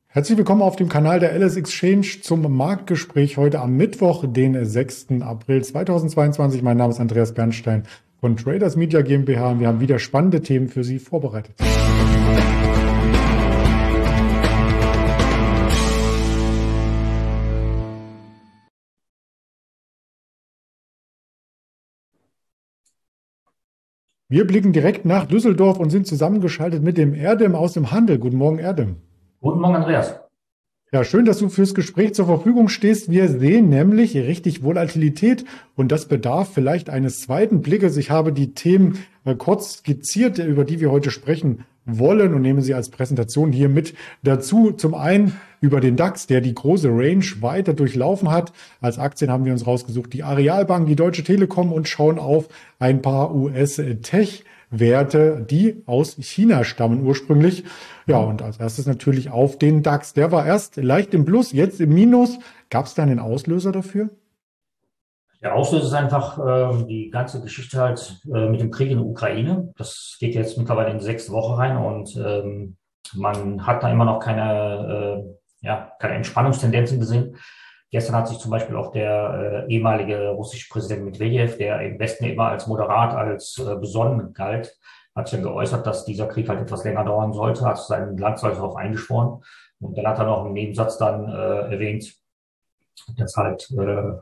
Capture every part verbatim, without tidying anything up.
Herzlich willkommen auf dem Kanal der L S Exchange zum Marktgespräch heute am Mittwoch, den sechsten April zweitausendzweiundzwanzig. Mein Name ist Andreas Bernstein von Traders Media GmbH und wir haben wieder spannende Themen für Sie vorbereitet. Wir blicken direkt nach Düsseldorf und sind zusammengeschaltet mit dem Erdem aus dem Handel. Guten Morgen, Erdem. Guten Morgen, Andreas. Ja, schön, dass du fürs Gespräch zur Verfügung stehst. Wir sehen nämlich richtig Volatilität und das bedarf vielleicht eines zweiten Blickes. Ich habe die Themen äh, kurz skizziert, über die wir heute sprechen wollen und nehme sie als Präsentation hier mit dazu. Zum einen über den DAX, der die große Range weiter durchlaufen hat. Als Aktien haben wir uns rausgesucht die Arealbank, die Deutsche Telekom und schauen auf ein paar U S-Tech Werte, die aus China stammen ursprünglich. Ja, und als erstes natürlich auf den DAX. Der war erst leicht im Plus, jetzt im Minus. Gab es da einen Auslöser dafür? Der Auslöser ist einfach äh, die ganze Geschichte halt äh, mit dem Krieg in der Ukraine. Das geht jetzt mittlerweile in die sechste Woche rein und ähm, man hat da immer noch keine, äh, ja, keine Entspannungstendenzen gesehen. Gestern hat sich zum Beispiel auch der äh, ehemalige russische Präsident Medwedew, der im Westen immer als moderat, als äh, besonnen galt, hat sich dann geäußert, dass dieser Krieg halt etwas länger dauern sollte, hat sein Land darauf eingeschworen. Und dann hat er noch im Nebensatz dann äh, erwähnt, dass halt äh,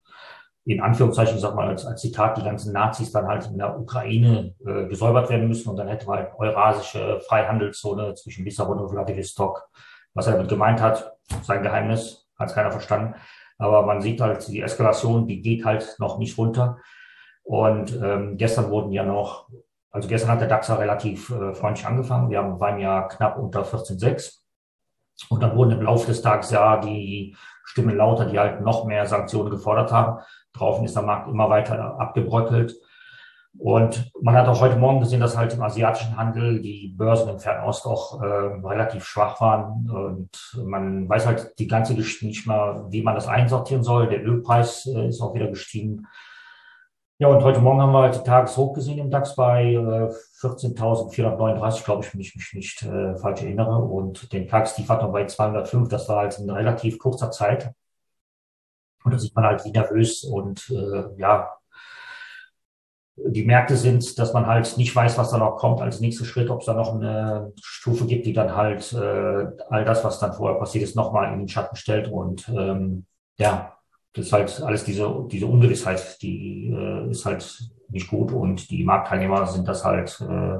in Anführungszeichen, ich sag mal als, als Zitat, die ganzen Nazis dann halt in der Ukraine äh, gesäubert werden müssen und dann hätte man halt eurasische Freihandelszone zwischen Lissabon und Wladiwostok. Was er damit gemeint hat, sein Geheimnis, hat es keiner verstanden. Aber man sieht halt, die Eskalation, die geht halt noch nicht runter. Und ähm, gestern wurden ja noch, also gestern hat der DAX ja relativ äh, freundlich angefangen. Wir haben, waren ja knapp unter vierzehn Komma sechs. Und dann wurden im Laufe des Tages ja die Stimmen lauter, die halt noch mehr Sanktionen gefordert haben. Daraufhin ist der Markt immer weiter abgebröckelt. Und man hat auch heute Morgen gesehen, dass halt im asiatischen Handel die Börsen im Fernost auch äh, relativ schwach waren. Und man weiß halt die ganze Geschichte nicht mal, wie man das einsortieren soll. Der Ölpreis äh, ist auch wieder gestiegen. Ja, und heute Morgen haben wir halt die Tageshoch gesehen im DAX bei äh, vierzehntausendvierhundertneununddreißig, glaube ich, wenn ich mich nicht äh, falsch erinnere. Und den Tagestief hatten wir bei zweihundertfünf. Das war halt in relativ kurzer Zeit. Und da sieht man halt, wie nervös und äh, ja, die Märkte sind, dass man halt nicht weiß, was da noch kommt als nächster Schritt, ob es da noch eine Stufe gibt, die dann halt äh, all das, was dann vorher passiert ist, nochmal in den Schatten stellt. Und ähm, ja, das ist halt alles diese diese Ungewissheit, die äh, ist halt nicht gut und die Marktteilnehmer sind das halt, äh,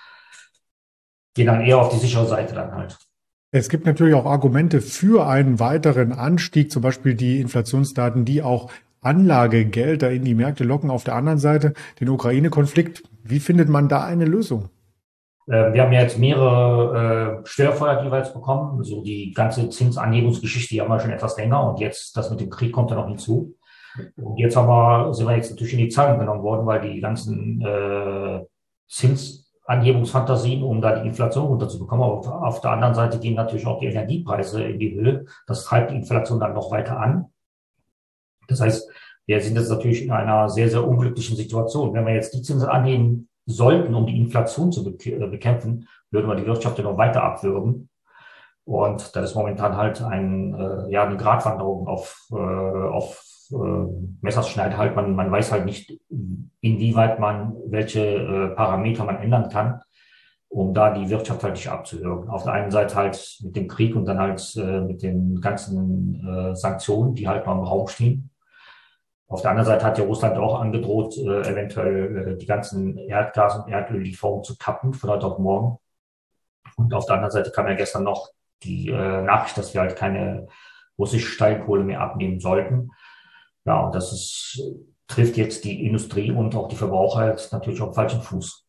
gehen dann eher auf die sichere Seite dann halt. Es gibt natürlich auch Argumente für einen weiteren Anstieg, zum Beispiel die Inflationsdaten, die auch Anlagegelder in die Märkte locken. Auf der anderen Seite den Ukraine-Konflikt. Wie findet man da eine Lösung? Äh, wir haben ja jetzt mehrere äh, Störfeuer jeweils bekommen. So die ganze Zinsanhebungsgeschichte, die haben wir schon etwas länger. Und jetzt, das mit dem Krieg kommt ja noch hinzu. Und jetzt haben wir, sind wir jetzt natürlich in die Zahlen genommen worden, weil die ganzen äh, Zinsanhebungsfantasien, um da die Inflation runterzubekommen. Aber auf, auf der anderen Seite gehen natürlich auch die Energiepreise in die Höhe. Das treibt die Inflation dann noch weiter an. Das heißt, wir sind jetzt natürlich in einer sehr, sehr unglücklichen Situation. Wenn wir jetzt die Zinsen annehmen sollten, um die Inflation zu bekämpfen, würden wir die Wirtschaft ja noch weiter abwürgen. Und da ist momentan halt ein, äh, ja, eine Gratwanderung auf, äh, auf äh, Messerschneide halt. Man, man weiß halt nicht, inwieweit man, welche äh, Parameter man ändern kann, um da die Wirtschaft halt nicht abzuwürgen. Auf der einen Seite halt mit dem Krieg und dann halt äh, mit den ganzen äh, Sanktionen, die halt noch im Raum stehen. Auf der anderen Seite hat ja Russland auch angedroht, äh, eventuell äh, die ganzen Erdgas- und Erdöllieferungen zu kappen von heute auf morgen. Und auf der anderen Seite kam ja gestern noch die äh, Nachricht, dass wir halt keine russische Steinkohle mehr abnehmen sollten. Ja, und das ist, trifft jetzt die Industrie und auch die Verbraucher jetzt natürlich auf den falschen Fuß.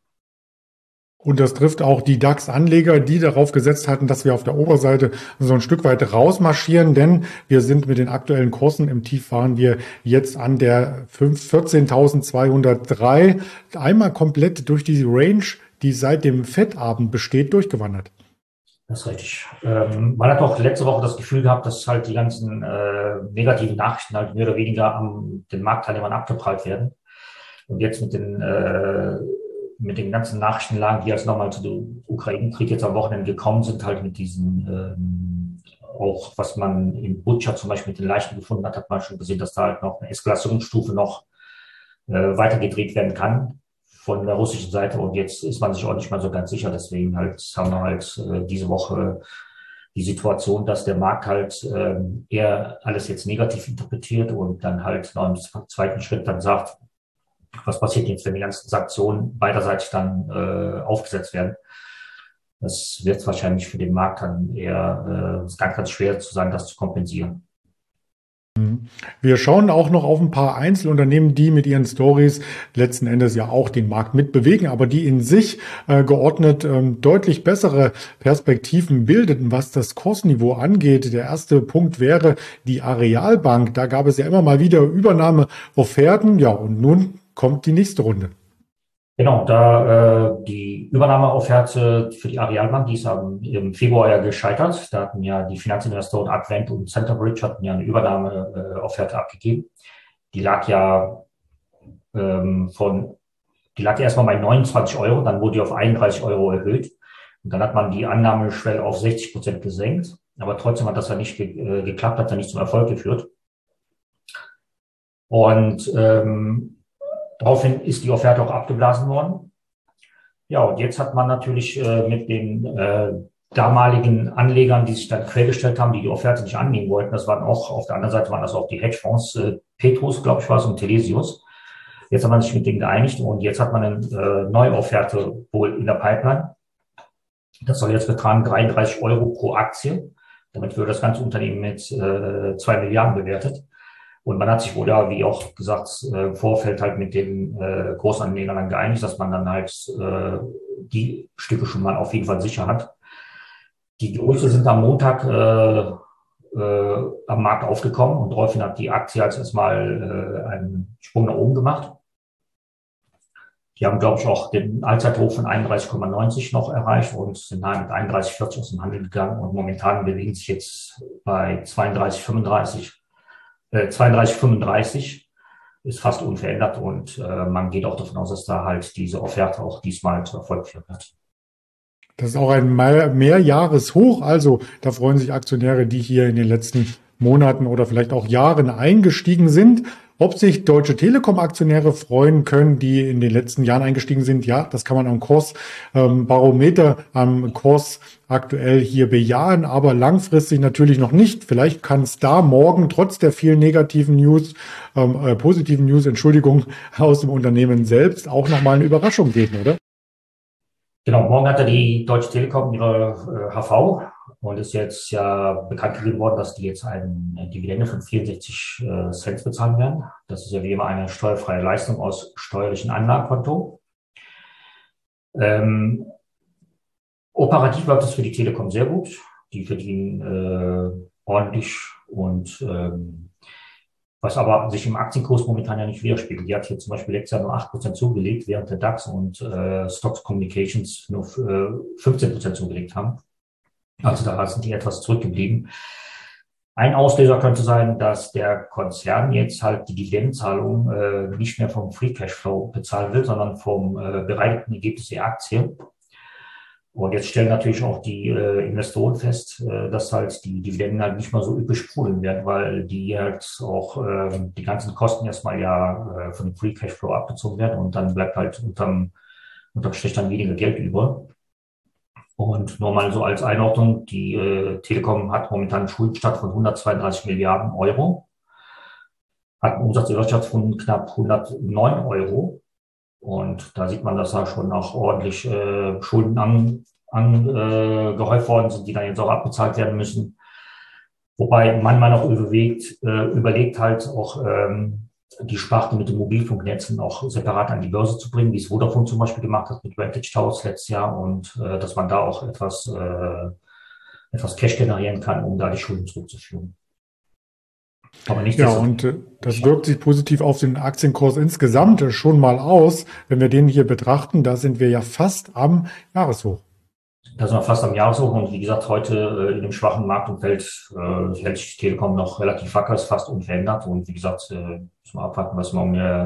Und das trifft auch die DAX-Anleger, die darauf gesetzt hatten, dass wir auf der Oberseite so ein Stück weit rausmarschieren, denn wir sind mit den aktuellen Kursen im Tief fahren wir jetzt an der vierzehntausendzweihundertdrei einmal komplett durch die Range, die seit dem Fettabend besteht, durchgewandert. Das ist richtig. Ähm, man hat auch letzte Woche das Gefühl gehabt, dass halt die ganzen äh, negativen Nachrichten halt mehr oder weniger an den Marktteilnehmern abgeprallt werden. Und jetzt mit den äh, mit den ganzen Nachrichtenlagen, die jetzt nochmal zu dem Ukraine-Krieg jetzt am Wochenende gekommen sind, halt mit diesen, ähm, auch was man in Butscha zum Beispiel mit den Leichen gefunden hat, hat man schon gesehen, dass da halt noch eine Eskalationsstufe noch äh, weitergedreht werden kann von der russischen Seite. Und jetzt ist man sich auch nicht mal so ganz sicher. Deswegen halt haben wir halt äh, diese Woche die Situation, dass der Markt halt ähm, eher alles jetzt negativ interpretiert und dann halt noch im zweiten Schritt dann sagt, was passiert jetzt, wenn die ganzen Sanktionen beiderseitig dann äh, aufgesetzt werden. Das wird wahrscheinlich für den Markt dann eher äh, ganz, ganz schwer zu sein, das zu kompensieren. Wir schauen auch noch auf ein paar Einzelunternehmen, die mit ihren Stories letzten Endes ja auch den Markt mitbewegen, aber die in sich äh, geordnet ähm, deutlich bessere Perspektiven bildeten, was das Kursniveau angeht. Der erste Punkt wäre die Arealbank. Da gab es ja immer mal wieder Übernahmeofferten. Ja, und nun kommt die nächste Runde. Genau, da äh, die Übernahmeofferte für die Arealbank, die ist am, im Februar ja gescheitert. Da hatten ja die Finanzinvestoren Advent und Centerbridge hatten ja eine Übernahmeofferte äh, abgegeben. Die lag ja ähm, von, die lag erstmal bei neunundzwanzig Euro, dann wurde die auf einunddreißig Euro erhöht. Und dann hat man die Annahmeschwelle auf sechzig Prozent gesenkt. Aber trotzdem hat das ja nicht ge äh, geklappt, hat ja nicht zum Erfolg geführt. Und ähm, daraufhin ist die Offerte auch abgeblasen worden. Ja, und jetzt hat man natürlich äh, mit den äh, damaligen Anlegern, die sich dann quergestellt haben, die die Offerte nicht annehmen wollten, das waren auch, auf der anderen Seite waren das auch die Hedgefonds, äh, Petrus, glaube ich, war es, und Telesius. Jetzt hat man sich mit denen geeinigt und jetzt hat man eine äh, neue Offerte wohl in der Pipeline. Das soll jetzt betragen dreiunddreißig Euro pro Aktie. Damit wird das ganze Unternehmen mit äh, zwei Milliarden bewertet. Und man hat sich wohl ja, wie auch gesagt, äh, im Vorfeld halt mit den äh, Großanlegern dann geeinigt, dass man dann halt äh, die Stücke schon mal auf jeden Fall sicher hat. Die Gerüchte sind am Montag äh, äh, am Markt aufgekommen und daraufhin hat die Aktie als erstmal äh, einen Sprung nach oben gemacht. Die haben, glaube ich, auch den Allzeithoch von einunddreißig Komma neunzig noch erreicht und sind nahe mit einunddreißig Komma vierzig aus dem Handel gegangen und momentan bewegen sich jetzt bei zweiunddreißig Komma fünfunddreißig. zweiunddreißig Komma fünfunddreißig ist fast unverändert und äh, man geht auch davon aus, dass da halt diese Offerte auch diesmal zu Erfolg führen wird. Das ist auch ein Mehrjahreshoch, also da freuen sich Aktionäre, die hier in den letzten Monaten oder vielleicht auch Jahren eingestiegen sind. Ob sich Deutsche Telekom-Aktionäre freuen können, die in den letzten Jahren eingestiegen sind, ja, das kann man am Kursbarometer, ähm, am Kurs aktuell hier bejahen, aber langfristig natürlich noch nicht. Vielleicht kann es da morgen trotz der vielen negativen News, ähm, äh, positiven News, Entschuldigung, aus dem Unternehmen selbst auch nochmal eine Überraschung geben, oder? Genau, morgen hat ja die Deutsche Telekom ihre äh, H V und ist jetzt ja bekannt gegeben worden, dass die jetzt eine Dividende von vierundsechzig äh, Cent bezahlen werden. Das ist ja wie immer eine steuerfreie Leistung aus steuerlichen Anlagekonto. Ähm, operativ läuft es für die Telekom sehr gut. Die verdienen äh, ordentlich und ähm, was aber sich im Aktienkurs momentan ja nicht widerspiegelt. Die hat hier zum Beispiel letztes Jahr nur acht Prozent zugelegt, während der DAX und äh, Stocks Communications nur äh, fünfzehn Prozent zugelegt haben. Also da sind die etwas zurückgeblieben. Ein Auslöser könnte sein, dass der Konzern jetzt halt die Dividendenzahlung äh, nicht mehr vom Free Cashflow bezahlen will, sondern vom äh, bereinigten Ergebnis der Aktie. Und jetzt stellen natürlich auch die äh, Investoren fest, äh, dass halt die Dividenden halt nicht mal so üppig sprudeln werden, weil die halt auch äh, die ganzen Kosten erstmal ja äh, von dem Free Cashflow abgezogen werden und dann bleibt halt unterm, unterm Strich dann weniger Geld über. Und nur mal so als Einordnung, die äh, Telekom hat momentan einen Schuldenstand von hundertzweiunddreißig Milliarden Euro, hat einen Umsatz erwirtschaftet von knapp hundertneun Euro. Und da sieht man, dass da schon auch ordentlich äh, Schulden an, an, äh, gehäuft worden sind, die dann jetzt auch abbezahlt werden müssen. Wobei man mal noch überlegt, äh, überlegt halt auch ähm, die Sparte mit den Mobilfunknetzen auch separat an die Börse zu bringen, wie es Vodafone zum Beispiel gemacht hat mit Vantage Towers letztes Jahr und äh, dass man da auch etwas, äh, etwas Cash generieren kann, um da die Schulden zurückzuführen. Aber nicht ja, und äh, das wirkt sich positiv auf den Aktienkurs insgesamt äh, schon mal aus. Wenn wir den hier betrachten, da sind wir ja fast am Jahreshoch. Da sind wir fast am Jahreshoch und wie gesagt, heute äh, in dem schwachen Marktumfeld äh, hält sich die Telekom noch relativ wacker, ist fast unverändert und wie gesagt, äh, müssen wir abwarten, was morgen der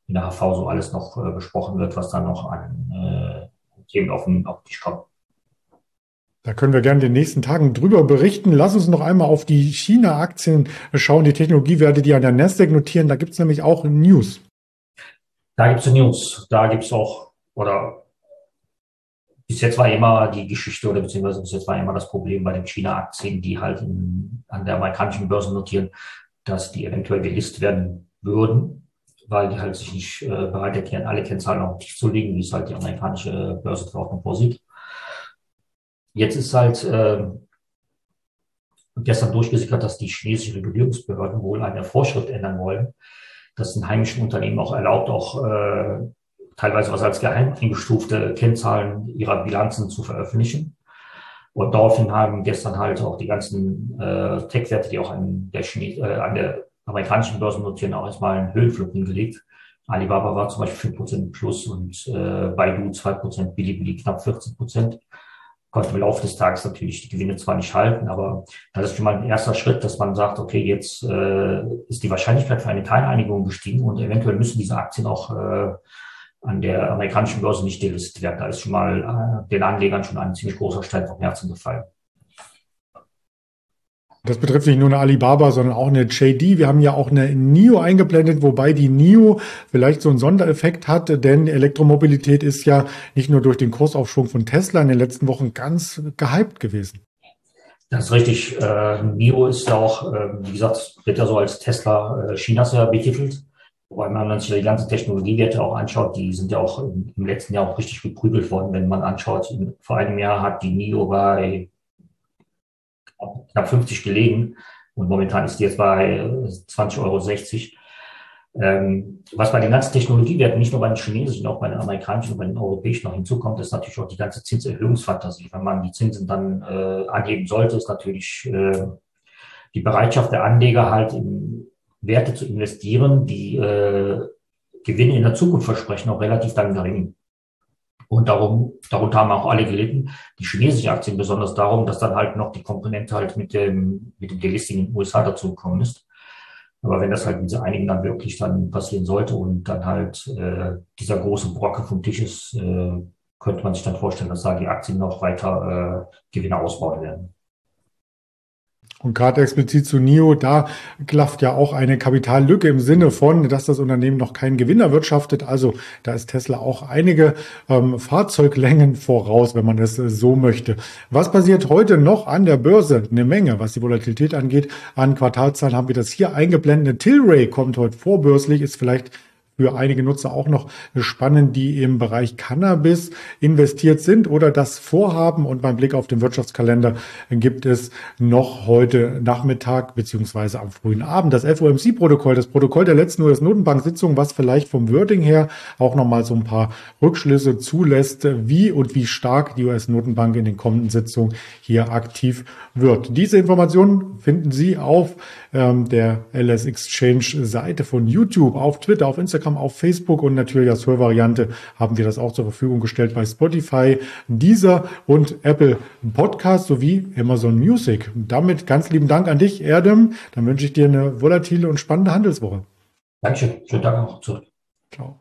in der H V so alles noch äh, besprochen wird, was dann noch an äh, Themen auf den auf die Tisch kommt. Da können wir gerne in den nächsten Tagen drüber berichten. Lass uns noch einmal auf die China-Aktien schauen, die Technologiewerte, die an der Nasdaq notieren. Da gibt es nämlich auch News. Da gibt es News. Da gibt es auch, oder bis jetzt war immer die Geschichte, oder beziehungsweise bis jetzt war immer das Problem bei den China-Aktien, die halt in, an der amerikanischen Börse notieren, dass die eventuell gelistet werden würden, weil die halt sich nicht äh, bereit erklären, alle Kennzahlen auf den Tisch zu legen, wie es halt die amerikanische Börsenverordnung vorsieht. Jetzt ist halt äh, gestern durchgesickert, dass die chinesischen Regulierungsbehörden wohl eine Vorschrift ändern wollen, dass den heimischen Unternehmen auch erlaubt, auch äh, teilweise was als geheim eingestufte Kennzahlen ihrer Bilanzen zu veröffentlichen. Und daraufhin haben gestern halt auch die ganzen äh, Tech-Werte, die auch an der, Chine äh, an der amerikanischen Börse notieren, auch erstmal einen Höhenflug hingelegt. Alibaba war zum Beispiel fünf Prozent plus und äh, Baidu zwei Prozent, Bilibili knapp vierzehn Prozent. Konnte im Laufe des Tages natürlich die Gewinne zwar nicht halten, aber das ist schon mal ein erster Schritt, dass man sagt, okay, jetzt äh, ist die Wahrscheinlichkeit für eine Teileinigung gestiegen und eventuell müssen diese Aktien auch äh, an der amerikanischen Börse nicht delistet werden. Da ist schon mal äh, den Anlegern schon ein ziemlich großer Stein vom Herzen gefallen. Das betrifft nicht nur eine Alibaba, sondern auch eine J D. Wir haben ja auch eine N I O eingeblendet, wobei die N I O vielleicht so einen Sondereffekt hat, denn Elektromobilität ist ja nicht nur durch den Kursaufschwung von Tesla in den letzten Wochen ganz gehypt gewesen. Das ist richtig. Äh, N I O ist ja auch, äh, wie gesagt, wird ja so als Tesla äh, Chinas ja betitelt. Wobei man sich die ganzen Technologiewerte auch anschaut, die sind ja auch im, im letzten Jahr auch richtig geprügelt worden. Wenn man anschaut, vor einem Jahr hat die N I O bei knapp fünfzig gelegen und momentan ist die jetzt bei zwanzig Euro sechzig. Ähm, was bei den ganzen Technologiewerten, nicht nur bei den chinesischen, auch bei den amerikanischen und bei den europäischen noch hinzukommt, ist natürlich auch die ganze Zinserhöhungsfantasie. Wenn man die Zinsen dann äh, anheben sollte, ist natürlich äh, die Bereitschaft der Anleger halt in Werte zu investieren, die äh, Gewinne in der Zukunft versprechen, auch relativ dann gering. Und darum, darunter haben auch alle gelitten, die chinesischen Aktien besonders darum, dass dann halt noch die Komponente halt mit dem, mit dem Delisting in den U S A dazugekommen ist. Aber wenn das halt mit einigen dann wirklich dann passieren sollte und dann halt äh, dieser große Brocken vom Tisch ist, äh, könnte man sich dann vorstellen, dass da die Aktien noch weiter äh, Gewinne ausbauen werden. Und gerade explizit zu N I O, da klafft ja auch eine Kapitallücke im Sinne von, dass das Unternehmen noch keinen Gewinn erwirtschaftet. Also da ist Tesla auch einige ähm, Fahrzeuglängen voraus, wenn man es äh, so möchte. Was passiert heute noch an der Börse? Eine Menge, was die Volatilität angeht. An Quartalszahlen haben wir das hier eingeblendet. Tilray kommt heute vorbörslich, ist vielleicht für einige Nutzer auch noch spannend, die im Bereich Cannabis investiert sind oder das vorhaben. Und beim Blick auf den Wirtschaftskalender gibt es noch heute Nachmittag beziehungsweise am frühen Abend das F O M C-Protokoll, das Protokoll der letzten U S-Notenbank-Sitzung, was vielleicht vom Wording her auch nochmal so ein paar Rückschlüsse zulässt, wie und wie stark die U S-Notenbank in den kommenden Sitzungen hier aktiv wird. Diese Informationen finden Sie auf ähm, der L S Exchange-Seite von YouTube, auf Twitter, auf Instagram, auf Facebook und natürlich als Hörvariante haben wir das auch zur Verfügung gestellt bei Spotify, Deezer und Apple Podcast sowie Amazon Music. Damit ganz lieben Dank an dich, Erdem. Dann wünsche ich dir eine volatile und spannende Handelswoche. Dankeschön. Schönen Tag noch zurück. Ciao.